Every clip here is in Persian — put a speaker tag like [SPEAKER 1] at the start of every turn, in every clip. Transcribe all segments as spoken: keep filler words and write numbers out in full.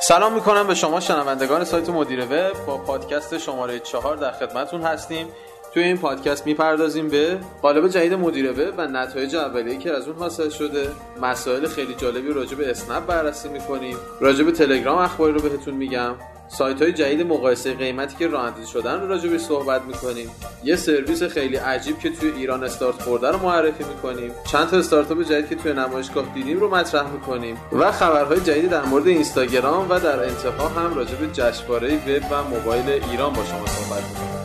[SPEAKER 1] سلام میکنم به شما شنوندگان سایت مدیر وب. با پادکست شماره چهار در خدمتتون هستیم. توی این پادکست میپردازیم به قالب جدید مدیر وب و نتایج اولیه‌ای که از اون حاصل شده. مسائل خیلی جالبی راجع به اسنپ بررسی میکنیم. راجع به تلگرام اخباری رو بهتون میگم. سایت‌های جدید مقایسه قیمتی که راه‌اندازی شدن رو راجع بهش صحبت می‌کنیم. یه سرویس خیلی عجیب که توی ایران استارت خورده رو معرفی می‌کنیم. چند تا استارتاپ جدید که توی نمایشگاه دیدیم رو مطرح می‌کنیم و خبرهای جدید در مورد اینستاگرام و در انتها هم راجع به جشنواره وب و موبایل ایران با شما صحبت می‌کنیم.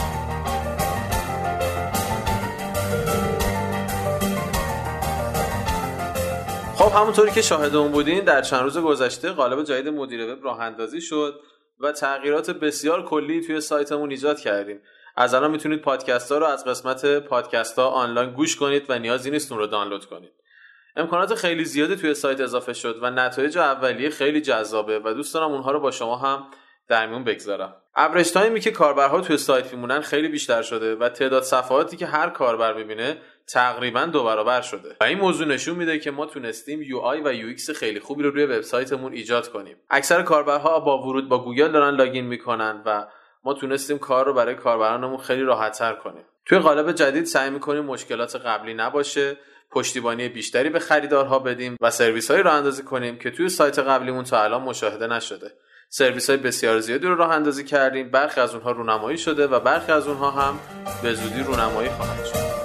[SPEAKER 1] خب همونطوری که شاهد اون بودین در چند روز گذشته قالب جدید مدیر وب راه اندازی شد و تغییرات بسیار کلی توی سایتمون ایجاد کردیم. از الان میتونید پادکست ها رو از قسمت پادکست ها آنلاین گوش کنید و نیازی نیست اون رو دانلود کنید. امکانات خیلی زیادی توی سایت اضافه شد و نتایج اولیه خیلی جذابه و دوست دارم اونها رو با شما هم در میون بگذارم. اوریج تایمی که کاربرها توی سایت میمونن خیلی بیشتر شده و تعداد صفحاتی که هر کاربر میبینه تقریبا دو برابر شده و این موضوع نشون میده که ما تونستیم یو آی و یو ایکس خیلی خوبی رو روی وبسایتمون ایجاد کنیم. اکثر کاربرها با ورود با گوگل دارن لاگین میکنن و ما تونستیم کار رو برای کاربرانمون خیلی راحت‌تر کنیم. توی قالب جدید سعی میکنیم مشکلات قبلی نباشه، پشتیبانی بیشتری به خریدارها بدیم و سرویس‌هایی راه اندازی کنیم که توی سایت قبلیمون تا الان مشاهده نشده. سرویس‌های بسیار زیادی رو راه اندازی کردیم، برخی از اونها رونمایی شده و برخی از اونها هم به زودی رونمایی خواهند شد.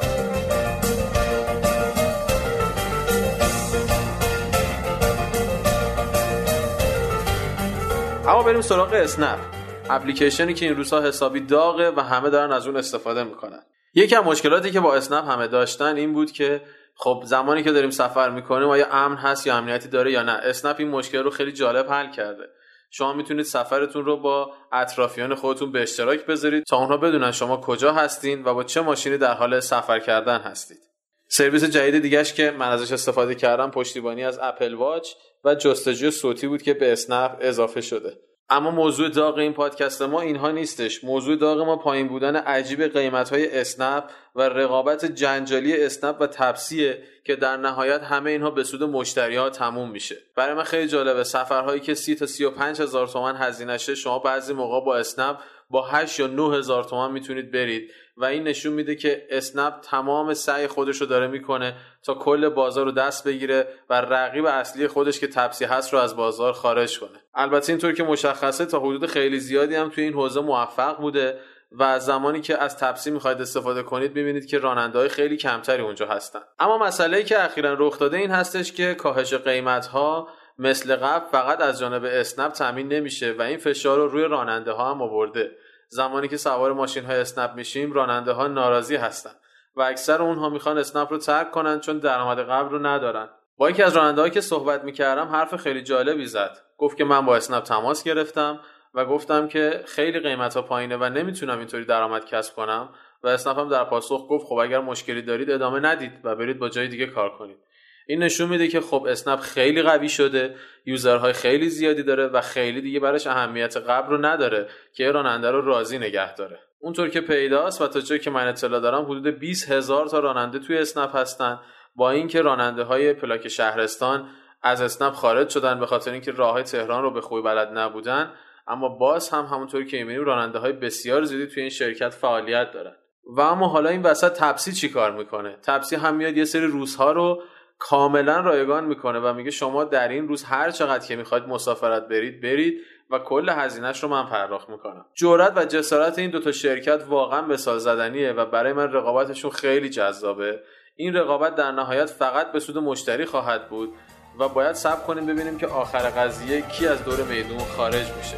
[SPEAKER 1] اما بریم سراغ اسنپ، اپلیکیشنی که این روزها حسابی داغه و همه دارن از اون استفاده میکنن. یکی از مشکلاتی که با اسنپ همه داشتن این بود که خب زمانی که داریم سفر میکنیم آیا امن هست یا امنیتی داره یا نه. اسنپ این مشکل رو خیلی جالب حل کرده. شما میتونید سفرتون رو با اطرافیان خودتون به اشتراک بذارید تا اونها بدونن شما کجا هستین و با چه ماشینی در حال سفر کردن هستید. سرویس جدید دیگه‌اش که من ازش استفاده کردم پشتیبانی از اپل واچ و جستجوی صوتی بود که به اسنپ اضافه شده. اما موضوع داغ این پادکست ما اینها نیستش. موضوع داغ ما پایین بودن عجیب قیمت‌های اسنپ و رقابت جنجالی اسنپ و تپسیه که در نهایت همه اینها به سود مشتری‌ها تموم میشه. برای من خیلی جالبه سفرهایی که سی تا سی و پنج هزار تومان هزینه شه شما بعضی موقع با اسنپ با هشت یا نه هزار تومان میتونید برید و این نشون میده که اسنپ تمام سعی خودش رو داره میکنه تا کل بازار رو دست بگیره و رقیب اصلی خودش که تپسی هست رو از بازار خارج کنه. البته اینطور که مشخصه تا حدود خیلی زیادی هم توی این حوزه موفق بوده و زمانی که از تپسی میخواید استفاده کنید میبینید که راننده‌های خیلی کمتری اونجا هستن. اما مسئله‌ای که اخیراً رخ داده این هستش که کاهش قیمت‌ها مثل قبل فقط از جانب اسنپ تامین نمیشه و این فشار رو روی راننده‌ها هم آورده. زمانی که سوار ماشین‌های اسنپ میشیم راننده‌ها ناراضی هستن و اکثر اونها میخوان اسنپ رو ترک کنن چون درآمد قبل رو ندارن. با یکی از راننده‌ها که صحبت می‌کردم حرف خیلی جالبی زد. گفت که من با اسنپ تماس گرفتم و گفتم که خیلی قیمت‌ها پایینه و نمیتونم اینطوری درآمد کسب کنم و اسنپ هم در پاسخ گفت خب اگر مشکلی دارید ادامه ندید و برید با جای دیگه کار کنید. این نشون میده که خب اسنپ خیلی قوی شده، یوزرهای خیلی زیادی داره و خیلی دیگه براش اهمیت قبل رو نداره که راننده رو راضی نگه داره. اونطور که پیداست و تا جایی که من اطلاع دارم حدود بیست هزار تا راننده توی اسنپ هستن، با اینکه راننده‌های پلاک شهرستان از اسنپ خارج شدن به خاطر اینکه راههای تهران رو به خوبی بلد نبودن، اما باز هم همونطوری که می‌بینیم راننده‌های بسیار زیادی توی این شرکت فعالیت دارن. و اما حالا این وسط تپسی چیکار میکنه؟ تپسی هم میاد یه سری روزها رو کاملا رایگان میکنه و میگه شما در این روز هر چقدر که میخواید مسافرت برید برید و کل هزینه‌اش رو من پرداخت میکنم. جرأت و جسارت این دوتا شرکت واقعا مثال زدنیه و برای من رقابتشون خیلی جذابه. این رقابت در نهایت فقط به سود مشتری خواهد بود و باید صبر کنیم ببینیم که آخر قضیه کی از دور میدون خارج میشه.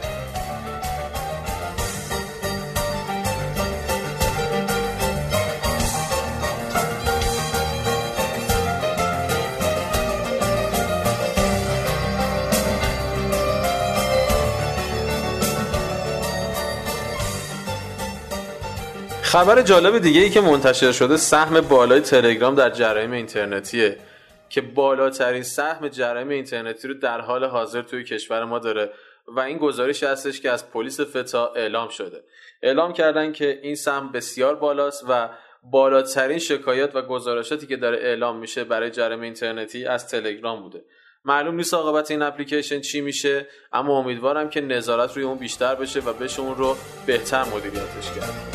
[SPEAKER 1] خبر جالب دیگه ای که منتشر شده سهم بالای تلگرام در جرایم اینترنتیه که بالاترین سهم جرایم اینترنتی رو در حال حاضر توی کشور ما داره و این گزارشی هستش که از پلیس فتا اعلام شده. اعلام کردن که این سهم بسیار بالاست و بالاترین شکایات و گزارشاتی که داره اعلام میشه برای جرایم اینترنتی از تلگرام بوده معلوم نیست عاقبت این اپلیکیشن چی میشه، اما امیدوارم که نظارت روی اون بیشتر بشه و بشه اون رو بهتر مدیریتش کرد.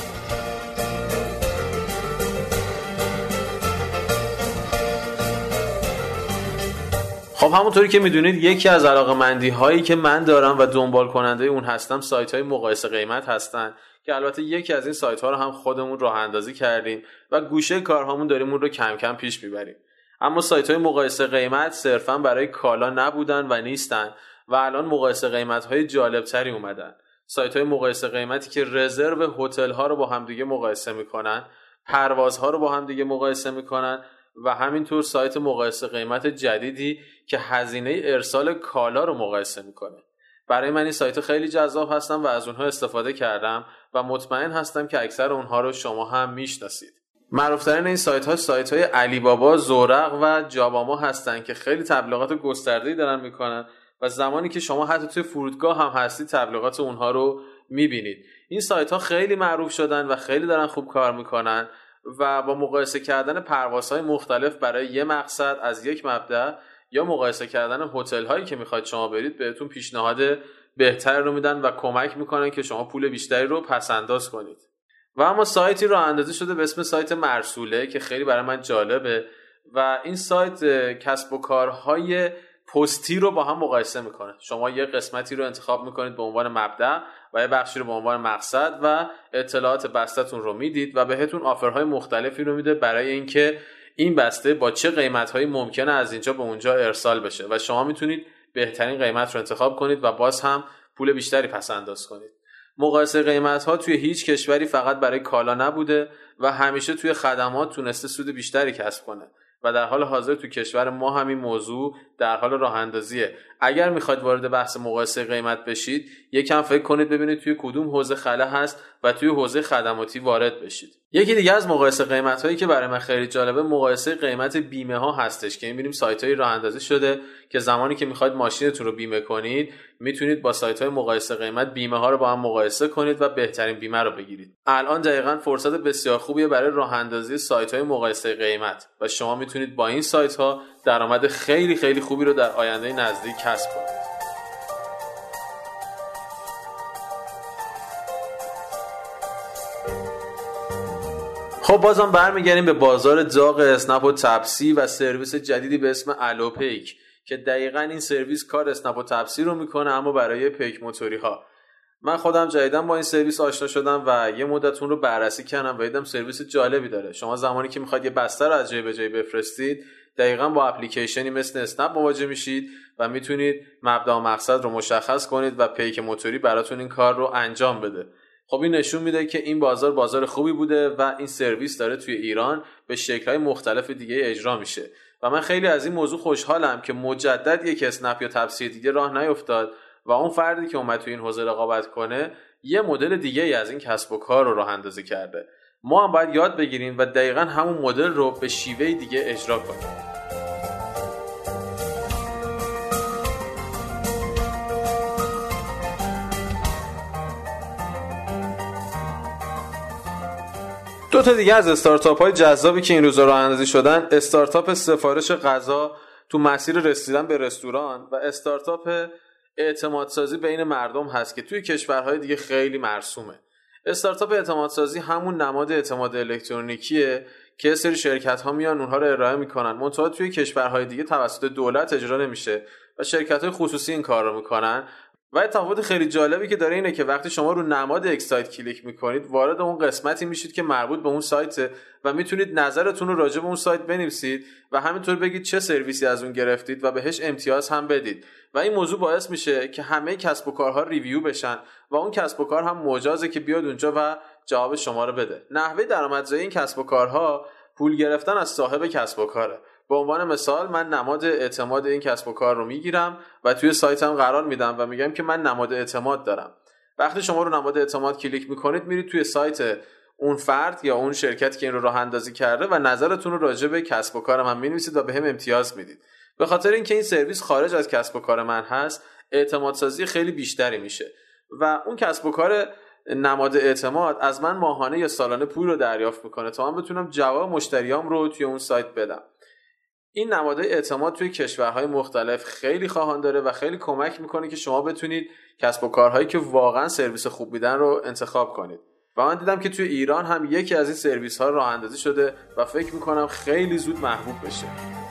[SPEAKER 1] خب همونطوری که میدونید یکی از علاقه‌مندی هایی که من دارم و دنبال کننده اون هستم سایت های مقایسه قیمت هستن که البته یکی از این سایت ها رو هم خودمون راه اندازی کردیم و گوشه کارهامون داریم اون رو کم کم پیش میبریم. اما سایت های مقایسه قیمت صرفا برای کالا نبودن و نیستن و الان مقایسه قیمت های جالب تری اومدن. سایت های مقایسه قیمتی که رزرو هتل ها رو با هم دیگه مقایسه میکنن، پروازها رو با هم دیگه مقایسه میکنن و همینطور سایت مقایسه قیمت جدیدی که هزینه ارسال کالا رو مقایسه میکنه. برای من این سایت خیلی جذاب هستم و از اونها استفاده کردم و مطمئن هستم که اکثر اونها رو شما هم میشناسید. معروف‌ترین این سایت ها سایت های علی بابا، زورق و جاباما هستن که خیلی تبلیغات گسترده‌ای دارن میکنن و زمانی که شما حتی توی فرودگاه هم هستید تبلیغات اونها رو میبینید. این سایت ها خیلی معروف شدن و خیلی دارن خوب کار میکنن و با مقایسه کردن پروازهای مختلف برای یه مقصد از یک مبدأ یا مقایسه کردن هتل هایی که میخواید شما برید بهتون پیشنهاد بهتر رو میدن و کمک میکنن که شما پول بیشتری رو پس انداز کنید. و اما سایتی راه اندازی شده به اسم سایت مرسوله که خیلی برای من جالبه و این سایت کسب و کارهای پستی رو با هم مقایسه میکنه. شما یه قسمتی رو انتخاب میکنید به عنوان مبدأ و یه بخشی رو به عنوان مقصد و اطلاعات بسته‌تون رو میدید و بهتون آفرهای مختلفی رو میده برای اینکه این بسته با چه قیمت‌هایی ممکنه از اینجا به اونجا ارسال بشه و شما میتونید بهترین قیمت رو انتخاب کنید و باز هم پول بیشتری پس انداز کنید. مقایسه قیمت‌ها توی هیچ کشوری فقط برای کالا نبوده و همیشه توی خدمات تونسته سود بیشتری کسب کنه و در حال حاضر توی کشور ما همین موضوع در حال راه اندازیه. اگر میخواید وارد بحث مقایسه قیمت بشید یکم فکر کنید ببینید توی کدوم حوزه خلا هست و توی حوزه خدماتی وارد بشید. یکی دیگه از مقایسه قیمت‌هایی که برای من خیلی جالبه مقایسه قیمت بیمه ها هستش که می‌بینیم سایت‌های راه اندازی شده که زمانی که می‌خواید ماشینتون رو بیمه کنید میتونید با سایت‌های مقایسه قیمت بیمه ها رو با هم مقایسه کنید و بهترین بیمه رو بگیرید. الان دقیقاً فرصت بسیار خوبیه برای راه اندازی سایت‌های مقایسه قیمت و شما میتونید با این سایت‌ها درآمد خیلی خیلی خوبی رو در آینده نزدیک کسب کنید. خب بازم برمیگردیم به بازار داغ اسنپ و تپسی و سرویس جدیدی به اسم الوپیک که دقیقاً این سرویس کار اسنپ و تپسی رو میکنه اما برای پیک موتوری ها. من خودم جدیداً با این سرویس آشنا شدم و یه مدت اون رو بررسی کردم و دیدم سرویس جالبی داره. شما زمانی که میخواید یه بسته رو از جای به جای بفرستید دقیقاً با اپلیکیشنی مثل اسنپ مواجه میشید و میتونید مبدا و مقصد رو مشخص کنید و پیک موتوری براتون این کار رو انجام بده. خب این نشون میده که این بازار بازار خوبی بوده و این سرویس داره توی ایران به شکل‌های مختلف دیگه اجرا میشه و من خیلی از این موضوع خوشحالم که مجدد یک اسنپ یا تپسی دیگه راه نیفتاد و اون فردی که اومد توی این حوزه رقابت کنه یه مدل دیگه ای از این کسب و کار رو راه اندازی کرده. ما هم باید یاد بگیریم و دقیقاً همون مدل رو به شیوه دیگه اجرا کنیم. دو تا دیگه از استارتاپ های جذابی که این روزا راه اندازی شدن، استارتاپ سفارش غذا تو مسیر رسیدن به رستوران و استارتاپ اعتمادسازی بین مردم هست که توی کشورهای دیگه خیلی مرسومه. استارتاپ اعتمادسازی همون نماد اعتماد الکترونیکیه که سری شرکت ها میان اونها رو ارائه میکنن، منتها توی کشورهای دیگه توسط دولت اجرا نمیشه و شرکت های خصوصی این کار رو میکنن. و تفاوت خیلی جالبی که داره اینه که وقتی شما رو نماد یک سایت کلیک میکنید وارد اون قسمتی میشید که مربوط به اون سایته و میتونید نظرتون رو راجع به اون سایت بنویسید و همینطور بگید چه سرویسی از اون گرفتید و بهش امتیاز هم بدید و این موضوع باعث میشه که همه کسب و کارها ریویو بشن و اون کسب و کار هم مجازه که بیاد اونجا و جواب شما رو بده. نحوه درآمدزایی این کسب و کارها پول گرفتن از صاحب کسب و کاره. به عنوان مثال من نماد اعتماد این کسب و کار رو میگیرم و توی سایتم قرار میدم و میگم که من نماد اعتماد دارم. وقتی شما رو نماد اعتماد کلیک میکنید میرید توی سایت اون فرد یا اون شرکت که این رو راه اندازی کرده و نظرتون رو راجع به کسب و کار من مینویسید و بهم امتیاز میدید. به خاطر اینکه این سرویس خارج از کسب و کار من هست اعتماد سازی خیلی بیشتری میشه و اون کسب و کار نماد اعتماد از من ماهانه یا سالانه پول رو دریافت میکنه تا من بتونم جواب مشتریام رو توی اون سایت بدم. این نمادهای اعتماد توی کشورهای مختلف خیلی خواهان داره و خیلی کمک میکنه که شما بتونید کسب و کارهایی که واقعا سرویس خوب میدن رو انتخاب کنید. و من دیدم که توی ایران هم یکی از این سرویس ها راه اندازی شده و فکر میکنم خیلی زود محبوب بشه.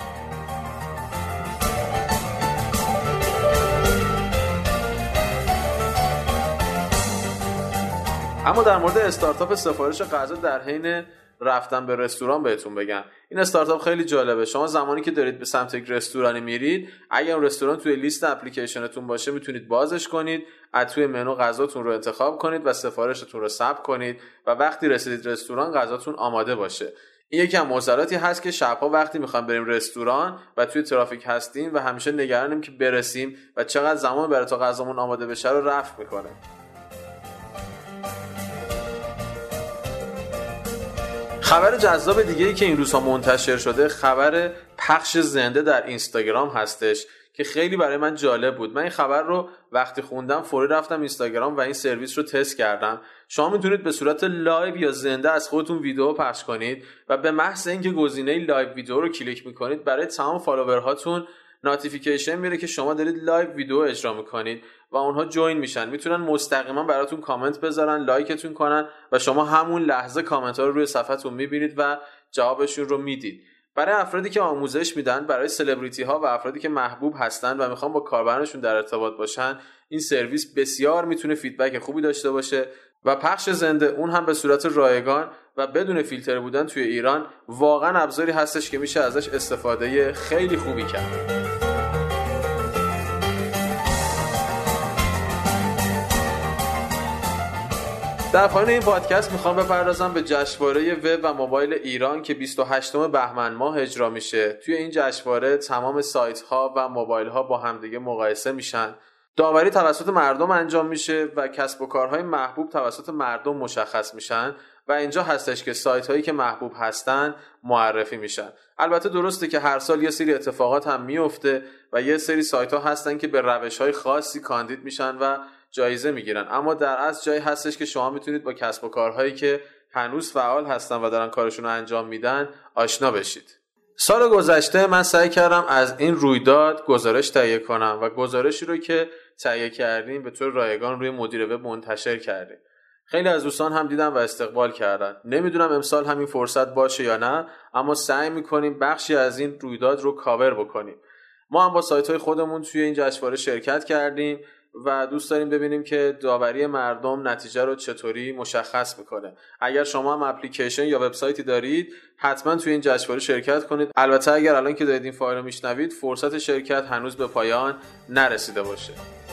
[SPEAKER 1] اما در مورد استارتاپ سفارش غذا در حین رفتن به رستوران بهتون بگم، این استارتاپ خیلی جالبه. شما زمانی که دارید به سمت یک رستورانی میرید، اگر رستوران توی لیست اپلیکیشنتون باشه میتونید بازش کنید، از توی منو غذاتون رو انتخاب کنید و سفارشتون رو ثبت کنید و وقتی رسیدید رستوران غذاتون آماده باشه. این یکم معضلاتی هست که شب‌ها وقتی میخوایم بریم رستوران و توی ترافیک هستیم و همیشه نگرانیم که برسیم و چقدر زمان بره تا غذامون آماده بشه رو رفع میکنه. خبر جذاب دیگه‌ای که این روزها منتشر شده خبر پخش زنده در اینستاگرام هستش که خیلی برای من جالب بود. من این خبر رو وقتی خوندم فوری رفتم اینستاگرام و این سرویس رو تست کردم. شما میتونید به صورت لایو یا زنده از خودتون ویدیو پخش کنید و به محض اینکه گزینه لایو ویدیو رو کلیک میکنید برای تمام فالوورهاتون نوتیفیکیشن میره که شما دارید لایو ویدیو اجرا میکنید و اونها جوین میشن. میتونن مستقیما براتون کامنت بذارن، لایکتون کنن و شما همون لحظه کامنت ها رو روی صفحتون میبینید و جوابشون رو میدید. برای افرادی که آموزش میدن، برای سلبریتی ها و افرادی که محبوب هستن و میخوان با کاربرانشون در ارتباط باشن، این سرویس بسیار میتونه فیدبک خوبی داشته باشه و پخش زنده اون هم به صورت رایگان و بدون فیلتر بودن توی ایران واقعا ابزاری هستش که میشه ازش استفاده خیلی خوبی کرد. در پایان این پادکست میخوام بپردازم به جشنواره وب و موبایل ایران که بیست و هشتم بهمن ماه اجرا میشه. توی این جشنواره تمام سایت ها و موبایل ها با همدیگه مقایسه میشن. داوری توسط مردم انجام میشه و کسب و کارهای محبوب توسط مردم مشخص میشن و اینجا هستش که سایت هایی که محبوب هستن معرفی میشن. البته درسته که هر سال یه سری اتفاقات هم میفته و یه سری سایت ها هستن که به روش های خاصی کاندید میشن و جایزه میگیرن، اما در اصل جایی هستش که شما میتونید با کسب و کارهایی که هنوز فعال هستن و دارن کارشون رو انجام میدن آشنا بشید. سال گذشته من سعی کردم از این رویداد گزارش تهیه کنم و گزارشی رو که تهیه کردیم به طور رایگان روی مدیر وب منتشر کردیم. خیلی از دوستان هم دیدن و استقبال کردن. نمیدونم امسال همین فرصت باشه یا نه، اما سعی میکنیم بخشی از این رویداد رو کاور بکنیم. ما هم با سایت‌های خودمون توی این جشنواره شرکت کردیم و دوست داریم ببینیم که داوری مردم نتیجه رو چطوری مشخص میکنه. اگر شما هم اپلیکیشن یا وبسایتی دارید حتما توی این جشنواره شرکت کنید. البته اگر الان که دارید این فایل رو میشنوید فرصت شرکت هنوز به پایان نرسیده باشه.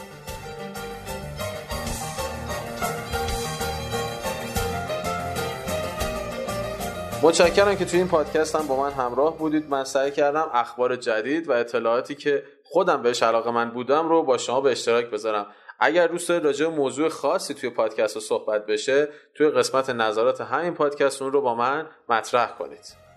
[SPEAKER 1] متشکرم که توی این پادکست هم با من همراه بودید. من سعی کردم اخبار جدید و اطلاعاتی که خودم بهش علاقه‌مند بودم رو با شما به اشتراک بذارم. اگر دوست دارید راجع به موضوع خاصی توی پادکست رو صحبت بشه، توی قسمت نظرات همین پادکست اون رو با من مطرح کنید.